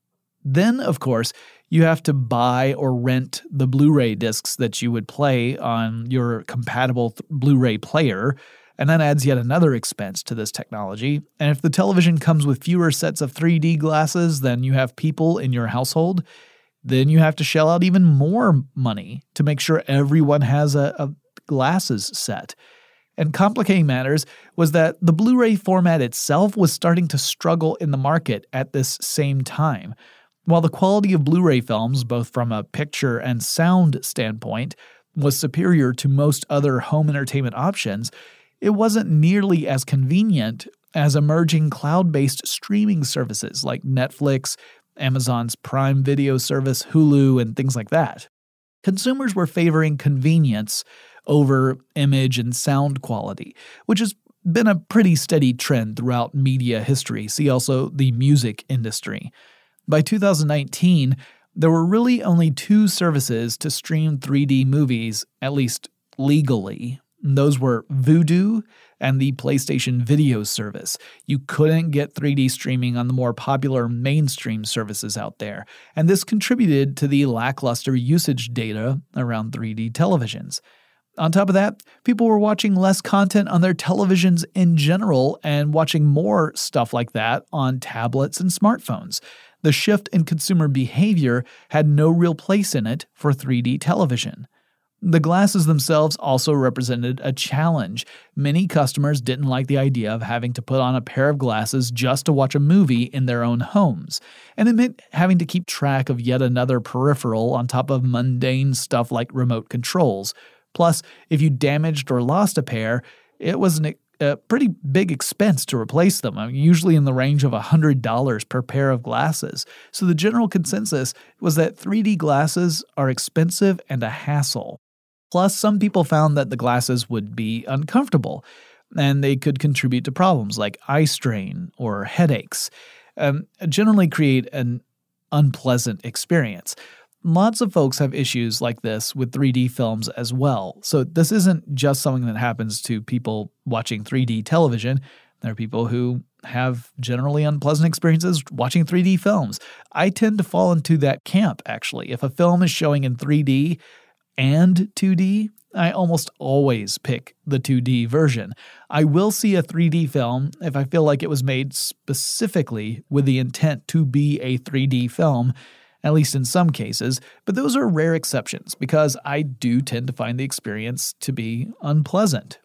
Then, of course, you have to buy or rent the Blu-ray discs that you would play on your compatible Blu-ray player, and that adds yet another expense to this technology. And if the television comes with fewer sets of 3D glasses than you have people in your household, then you have to shell out even more money to make sure everyone has a glasses set. And complicating matters was that the Blu-ray format itself was starting to struggle in the market at this same time. While the quality of Blu-ray films, both from a picture and sound standpoint, was superior to most other home entertainment options, it wasn't nearly as convenient as emerging cloud-based streaming services like Netflix, Amazon's Prime Video service, Hulu, and things like that. Consumers were favoring convenience over image and sound quality, which has been a pretty steady trend throughout media history. See also the music industry. By 2019, there were really only 2 services to stream 3D movies, at least legally. Those were Vudu and the PlayStation Video service. You couldn't get 3D streaming on the more popular mainstream services out there, and this contributed to the lackluster usage data around 3D televisions. On top of that, people were watching less content on their televisions in general and watching more stuff like that on tablets and smartphones. The shift in consumer behavior had no real place in it for 3D television. The glasses themselves also represented a challenge. Many customers didn't like the idea of having to put on a pair of glasses just to watch a movie in their own homes, and it meant having to keep track of yet another peripheral on top of mundane stuff like remote controls. Plus, if you damaged or lost a pair, it was a pretty big expense to replace them, usually in the range of $100 per pair of glasses. So the general consensus was that 3D glasses are expensive and a hassle. Plus, some people found that the glasses would be uncomfortable, and they could contribute to problems like eye strain or headaches, generally create an unpleasant experience. Lots of folks have issues like this with 3D films as well, so this isn't just something that happens to people watching 3D television. There are people who have generally unpleasant experiences watching 3D films. I tend to fall into that camp, actually. If a film is showing in 3D and 2D, I almost always pick the 2D version. I will see a 3D film if I feel like it was made specifically with the intent to be a 3D film, at least in some cases, but those are rare exceptions because I do tend to find the experience to be unpleasant.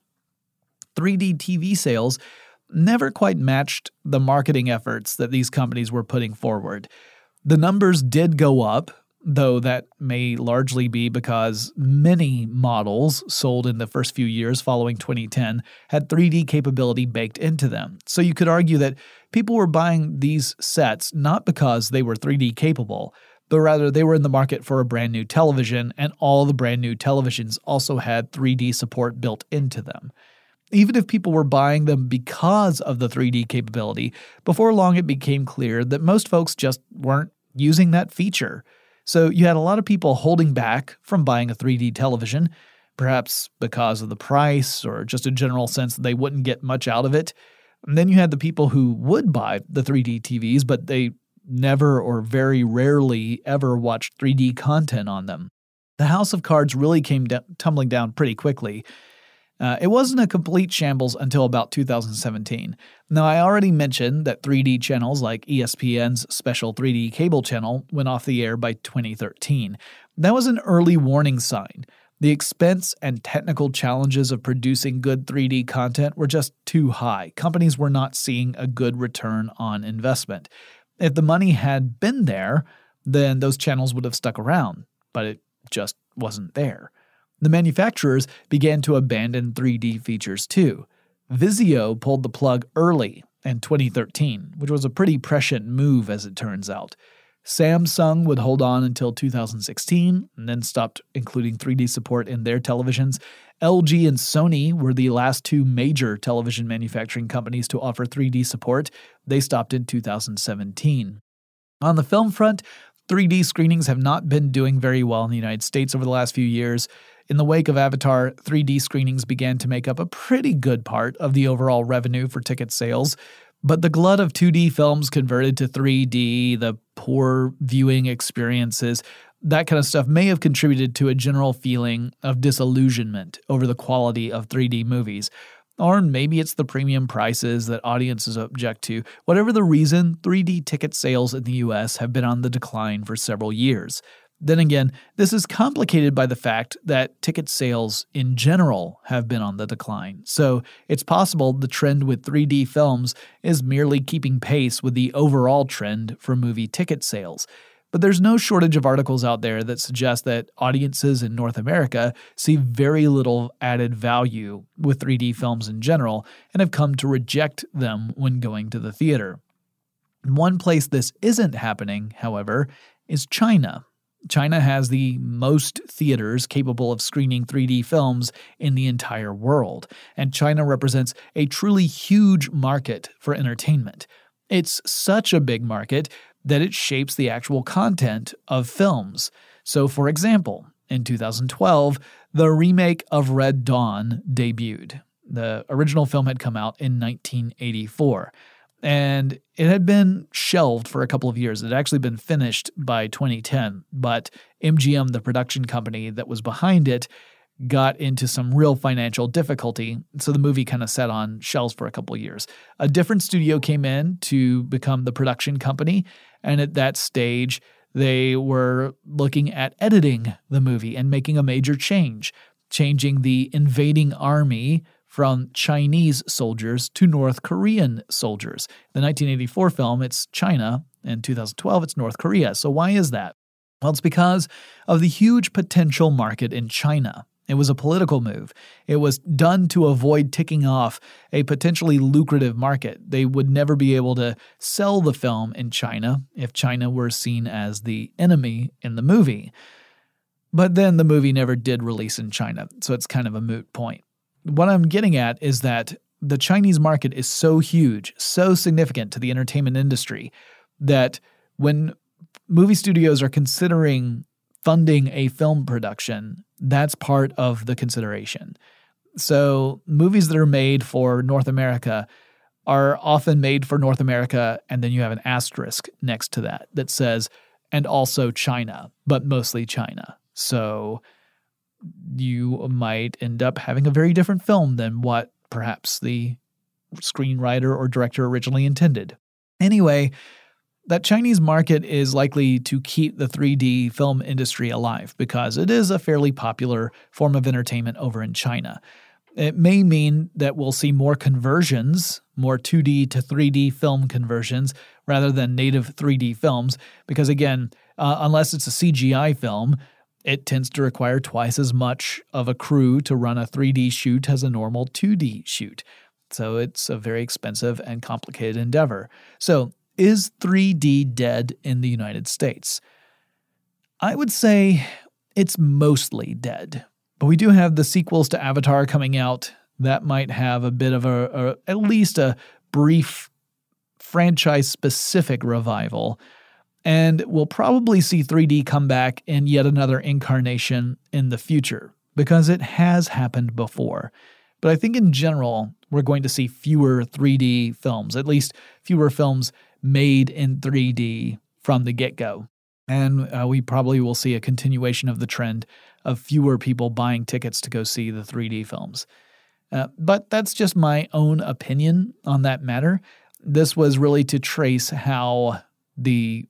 3D TV sales never quite matched the marketing efforts that these companies were putting forward. The numbers did go up, though that may largely be because many models sold in the first few years following 2010 had 3D capability baked into them. So you could argue that people were buying these sets not because they were 3D capable, but rather they were in the market for a brand new television, and all the brand new televisions also had 3D support built into them. Even if people were buying them because of the 3D capability, before long it became clear that most folks just weren't using that feature. So you had a lot of people holding back from buying a 3D television, perhaps because of the price or just a general sense that they wouldn't get much out of it. And then you had the people who would buy the 3D TVs, but they never or very rarely ever watched 3D content on them. The house of cards really came tumbling down pretty quickly. It wasn't a complete shambles until about 2017. Now, I already mentioned that 3D channels like ESPN's special 3D cable channel went off the air by 2013. That was an early warning sign. The expense and technical challenges of producing good 3D content were just too high. Companies were not seeing a good return on investment. If the money had been there, then those channels would have stuck around, but it just wasn't there. The manufacturers began to abandon 3D features too. Vizio pulled the plug early in 2013, which was a pretty prescient move as it turns out. Samsung would hold on until 2016 and then stopped including 3D support in their televisions. LG and Sony were the last two major television manufacturing companies to offer 3D support. They stopped in 2017. On the film front, 3D screenings have not been doing very well in the United States over the last few years. In the wake of Avatar, 3D screenings began to make up a pretty good part of the overall revenue for ticket sales. But the glut of 2D films converted to 3D, the poor viewing experiences, that kind of stuff may have contributed to a general feeling of disillusionment over the quality of 3D movies. Or maybe it's the premium prices that audiences object to. Whatever the reason, 3D ticket sales in the US have been on the decline for several years. Then again, this is complicated by the fact that ticket sales in general have been on the decline. So it's possible the trend with 3D films is merely keeping pace with the overall trend for movie ticket sales. But there's no shortage of articles out there that suggest that audiences in North America see very little added value with 3D films in general and have come to reject them when going to the theater. One place this isn't happening, however, is China. China has the most theaters capable of screening 3D films in the entire world, and China represents a truly huge market for entertainment. It's such a big market that it shapes the actual content of films. So, for example, in 2012, the remake of Red Dawn debuted. The original film had come out in 1984, and it had been shelved for a couple of years. It had actually been finished by 2010, but MGM, the production company that was behind it, got into some real financial difficulty, so the movie kind of sat on shelves for a couple of years. A different studio came in to become the production company, and at that stage, they were looking at editing the movie and making a major change, changing the invading army from Chinese soldiers to North Korean soldiers. The 1984 film, it's China. In 2012, it's North Korea. So why is that? Well, it's because of the huge potential market in China. It was a political move. It was done to avoid ticking off a potentially lucrative market. They would never be able to sell the film in China if China were seen as the enemy in the movie. But then the movie never did release in China, so it's kind of a moot point. What I'm getting at is that the Chinese market is so huge, so significant to the entertainment industry, that when movie studios are considering funding a film production, that's part of the consideration. So movies that are made for North America are often made for North America, and then you have an asterisk next to that says, and also China, but mostly China. So you might end up having a very different film than what perhaps the screenwriter or director originally intended. Anyway, that Chinese market is likely to keep the 3D film industry alive because it is a fairly popular form of entertainment over in China. It may mean that we'll see more conversions, more 2D to 3D film conversions rather than native 3D films because, again, unless it's a CGI film, it tends to require twice as much of a crew to run a 3D shoot as a normal 2D shoot. So it's a very expensive and complicated endeavor. So, is 3D dead in the United States? I would say it's mostly dead. But we do have the sequels to Avatar coming out. That might have a bit of at least a brief franchise-specific revival. And we'll probably see 3D come back in yet another incarnation in the future, because it has happened before. But I think in general, we're going to see fewer 3D films, at least fewer films made in 3D from the get-go. And we probably will see a continuation of the trend of fewer people buying tickets to go see the 3D films. But that's just my own opinion on that matter. This was really to trace how the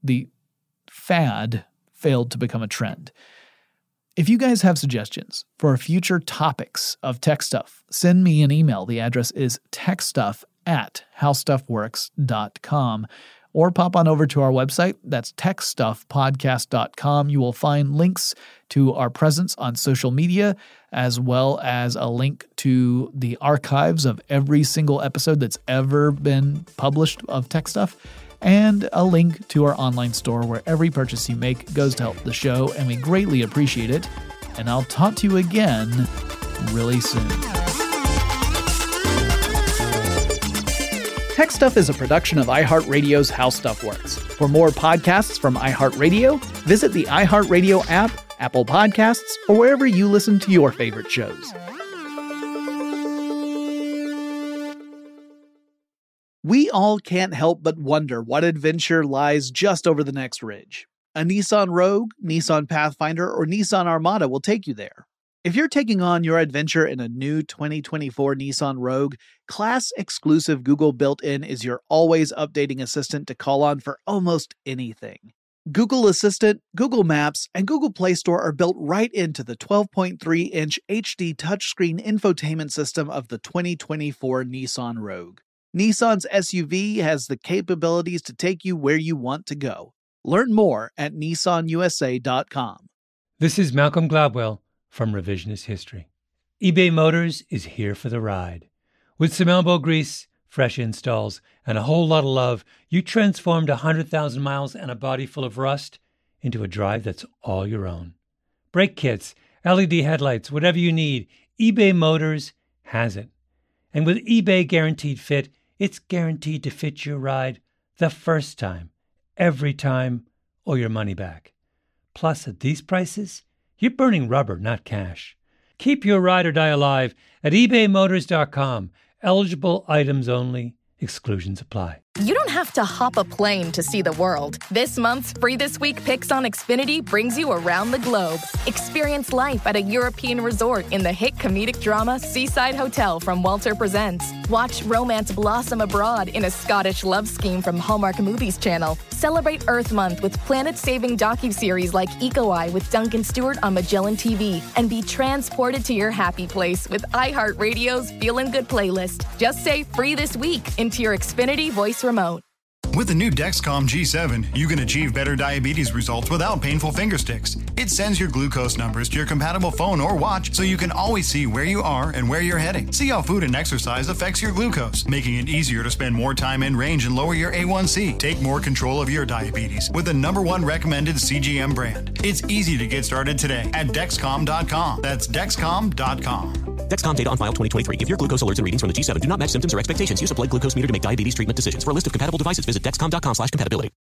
fad failed to become a trend. If you guys have suggestions for future topics of tech stuff, send me an email. The address is techstuff@howstuffworks.com, or pop on over to our website. That's techstuffpodcast.com. You will find links to our presence on social media, as well as a link to the archives of every single episode that's ever been published of Tech Stuff. and a link to our online store where every purchase you make goes to help the show, and we greatly appreciate it. And I'll talk to you again really soon. Tech Stuff is a production of iHeartRadio's How Stuff Works. For more podcasts from iHeartRadio, visit the iHeartRadio app, Apple Podcasts, or wherever you listen to your favorite shows. We all can't help but wonder what adventure lies just over the next ridge. A Nissan Rogue, Nissan Pathfinder, or Nissan Armada will take you there. If you're taking on your adventure in a new 2024 Nissan Rogue, class-exclusive Google built-in is your always updating assistant to call on for almost anything. Google Assistant, Google Maps, and Google Play Store are built right into the 12.3-inch HD touchscreen infotainment system of the 2024 Nissan Rogue. Nissan's SUV has the capabilities to take you where you want to go. Learn more at nissanusa.com. This is Malcolm Gladwell from Revisionist History. eBay Motors is here for the ride. With some elbow grease, fresh installs, and a whole lot of love, you transformed 100,000 miles and a body full of rust into a drive that's all your own. Brake kits, LED headlights, whatever you need, eBay Motors has it. And with eBay Guaranteed Fit, it's guaranteed to fit your ride the first time, every time, or your money back. Plus, at these prices, you're burning rubber, not cash. Keep your ride or die alive at ebaymotors.com. Eligible items only. Exclusions apply. You don't have to hop a plane to see the world. This month's Free This Week Picks on Xfinity brings you around the globe. Experience life at a European resort in the hit comedic drama Seaside Hotel from Walter Presents. Watch romance blossom abroad in a Scottish love scheme from Hallmark Movies Channel. Celebrate Earth Month with planet-saving docuseries like Eco Eye with Duncan Stewart on Magellan TV. And be transported to your happy place with iHeartRadio's Feelin' Good playlist. Just say Free This Week into your Xfinity voice remote. With the new Dexcom G7, you can achieve better diabetes results without painful finger sticks. It sends your glucose numbers to your compatible phone or watch so you can always see where you are and where you're heading. See how food and exercise affects your glucose, making it easier to spend more time in range and lower your A1C. Take more control of your diabetes with the #1 recommended CGM brand. It's easy to get started today at Dexcom.com. That's Dexcom.com. Dexcom data on file 2023. If your glucose alerts and readings from the G7 do not match symptoms or expectations, use a blood glucose meter to make diabetes treatment decisions. For a list of compatible devices, visit Dexcom.com/compatibility.